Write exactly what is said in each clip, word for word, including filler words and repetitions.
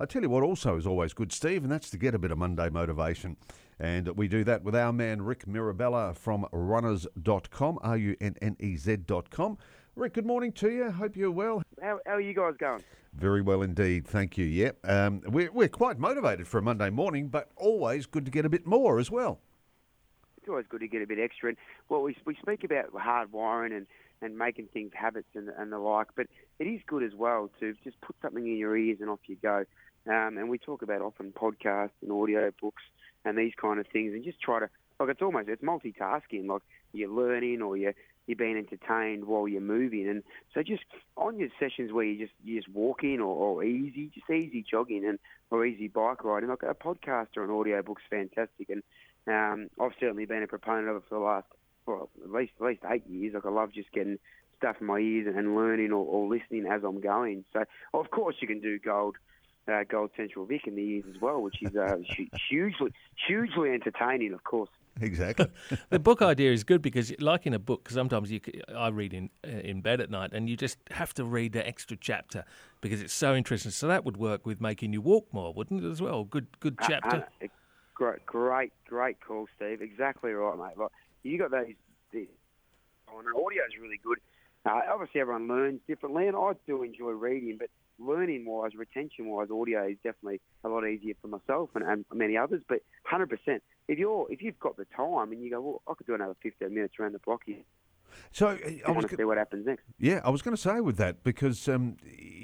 I tell you what also is always good, Steve, and that's to get a bit of Monday motivation. And we do that with our man Rick Mirabella from runners dot com, R U N N E Z dot com. Rick, good morning to you. Hope you're well. How, how are you guys going? Very well indeed, thank you. Yeah, um, we're, we're quite motivated for a Monday morning, but always good to get a bit more as well. It's always good to get a bit extra. And well, we we speak about hardwiring and, and making things habits and, and the like, but it is good as well to just put something in your ears and off you go. Um, and we talk about often podcasts and audio books and these kind of things, and just try to, like, it's almost, it's multitasking, like you're learning or you're, you're being entertained while you're moving. And so just on your sessions where you just you just walking or, or easy, just easy jogging and or easy bike riding, like a podcast or an audio book's fantastic. And um, I've certainly been a proponent of it for the last, well, at least at least eight years. Like, I love just getting stuff in my ears and learning or, or listening as I'm going. So of course you can do gold. Uh, Gold Central Vic in the ears as well, which is uh, hugely, hugely entertaining, of course. Exactly. The book idea is good because, like in a book, sometimes you, I read in uh, in bed at night, and you just have to read the extra chapter because it's so interesting. So that would work with making you walk more, wouldn't it, as well? Good, good chapter. Uh, uh, great, great, great call, Steve. Exactly right, mate. Like, you got those. these oh, no, audio is really good. Uh, obviously, everyone learns differently, and I do enjoy reading, but learning-wise, retention-wise, audio is definitely a lot easier for myself and, and many others. But one hundred percent, if you're if you've got the time and you go, well, I could do another fifteen minutes around the block here. So uh, I, I want was to see what happens next. Yeah, I was going to say with that, because um,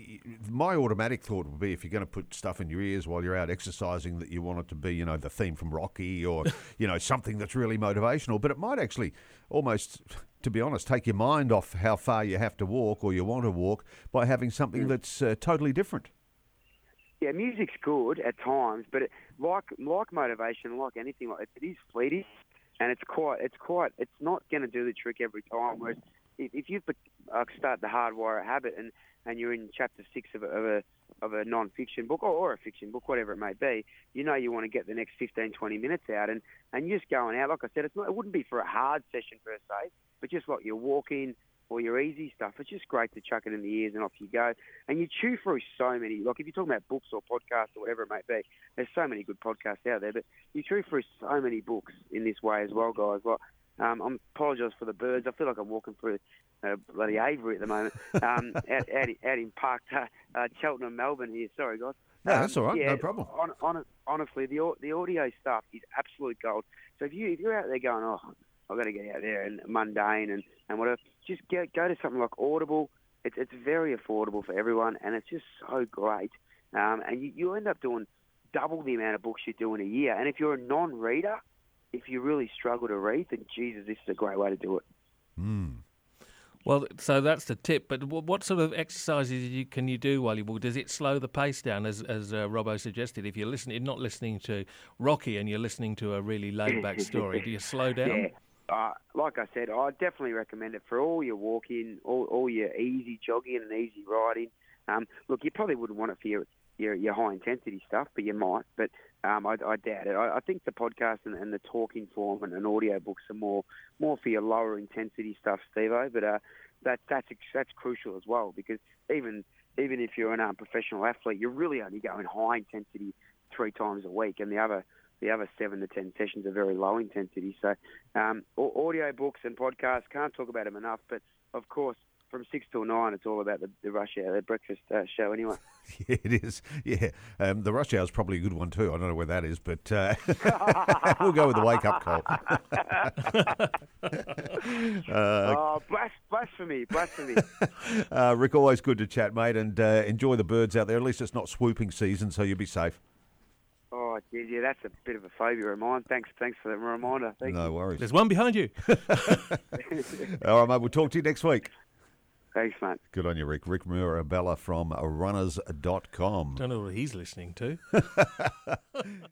my automatic thought would be, if you're going to put stuff in your ears while you're out exercising, that you want it to be, you know, the theme from Rocky or, you know, something that's really motivational. But it might actually almost, to be honest, take your mind off how far you have to walk or you want to walk by having something mm. that's uh, totally different. Yeah, music's good at times, but it, like like motivation, like anything, like it, it is fleeting. And it's quite, it's quite, it's not going to do the trick every time. Whereas if, if you uh, start the hardwire habit and, and you're in chapter six of a of a, of a non-fiction book or, or a fiction book, whatever it may be, you know you want to get the next fifteen, twenty minutes out, and, and you're just going out. Like I said, it's not, it wouldn't be for a hard session per se, but just like you're walking or your easy stuff. It's just great to chuck it in the ears and off you go. And you chew through so many, like if you're talking about books or podcasts or whatever it may be, there's so many good podcasts out there, but you chew through so many books in this way as well, guys. Like, um, I apologise for the birds. I feel like I'm walking through uh, bloody Avery at the moment, um, out, out, in, out in Park, uh, uh, Cheltenham, Melbourne here. Sorry, guys. No, that's all right. Um, yeah, no problem. On, on, honestly, the the audio stuff is absolute gold. So if, you, if you're out there going, oh, I've got to get out there and mundane and, and whatever, just go, go to something like Audible. It's it's very affordable for everyone, and it's just so great. Um, and you, you end up doing double the amount of books you do in a year. And if you're a non-reader, if you really struggle to read, then Jesus, this is a great way to do it. Mm. Well, so that's the tip. But what sort of exercises you, can you do while you walk? Does it slow the pace down, as as uh, Robbo suggested? If you're listening, you're not listening to Rocky and you're listening to a really laid-back story, do you slow down? Yeah. Uh, like I said, I definitely recommend it for all your walking, all, all your easy jogging and easy riding. Um, look, you probably wouldn't want it for your your, your high-intensity stuff, but you might. But um, I, I doubt it. I, I think the podcast and, and the talking form and, and audio books are more more for your lower-intensity stuff, Steve-O. But uh, that, that's that's crucial as well, because even even if you're an um, professional athlete, you're really only going high-intensity three times a week, and the other The other seven to ten sessions are very low intensity. So um, audio books and podcasts, can't talk about them enough. But, of course, from six till nine, it's all about the, the Rush Hour, the breakfast uh, show anyway. Yeah, it is. Yeah, um, the Rush Hour is probably a good one too. I don't know where that is, but uh, we'll go with the wake-up call. uh, oh, blas- blasphemy, blasphemy. uh, Rick, always good to chat, mate, and uh, enjoy the birds out there. At least it's not swooping season, so you'll be safe. Oh, yeah, yeah, that's a bit of a phobia of mine. Thanks thanks for the reminder. Thank no you. worries. There's one behind you. All right, mate, we'll talk to you next week. Thanks, mate. Good on you, Rick. Rick Mirabella from runners dot com. Don't know what he's listening to.